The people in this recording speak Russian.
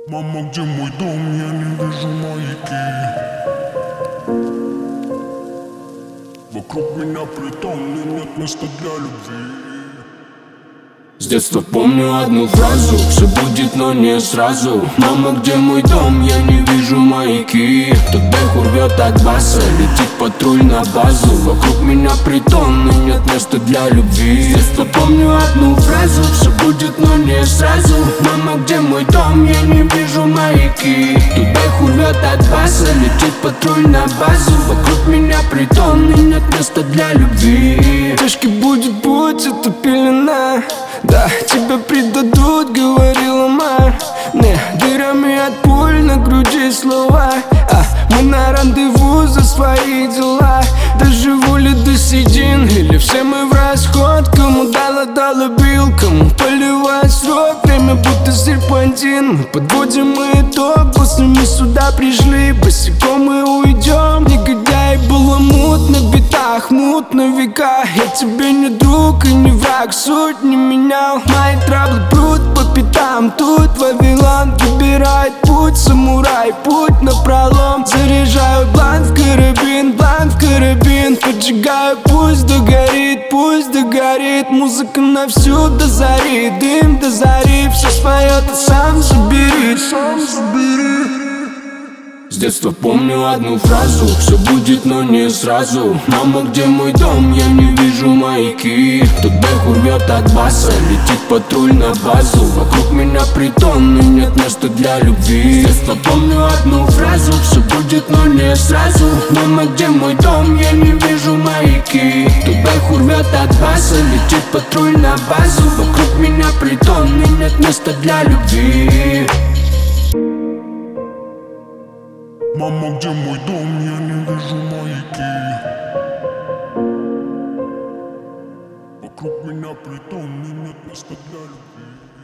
Мама, где мой дом? Я не вижу маяки. Вокруг меня притон, и нет места для любви. С детства помню одну фразу: все будет, но не сразу. Мама, где мой дом? Я не вижу маяки. Тут бэху рвет от баса, летит патруль на базу. Вокруг меня притон, и нет места для любви. С детства помню одну фразу: все будет, но не сразу. Мама, где мой дом? Я не вижу маяки. Тут бэху рвет от баса, летит патруль на базу. Вокруг меня притон, и нет места для любви. Тяжкий будет путь, это пелена. Да, тебя предадут, говорила мать. Не, дырами от пуль на груди слова. Мы на рандеву за свои дела. Доживу ли до седин, или все мы в расход? Кому дала бил, кому поливать срок. Время будто серпантин. Мы подводим итог, после мы сюда пришли. Босиком мы уйдем. Негодяй, было мутно, в битах мутно века. Я тебе не друг и не враг, суть не менял. Мои траблы прут по пятам. Тут Вавилон выбирает путь, самурай, путь напролом. Заряжаю бланк в карабин, бланк в карабин. Поджигаю, пусть догорит, пусть догорит. Музыка на всю до зари, дым до зари. Все споет, а сам забери, сам забери. С детства помню одну фразу: все будет, но не сразу. Мама, где мой дом? Я не вижу маяки. Тут бэху рвет от баса, летит патруль на базу. Вокруг меня притон, и нет места для любви. С детства помню одну фразу: все будет, но не сразу. Мама, где мой дом? Я не вижу маяки. Тут бэху рвет от баса, летит патруль на базу. Вокруг меня притон, и нет места для любви. Мама, где мой дом? Я не вижу маяки. Вокруг меня притон, и нет места для любви.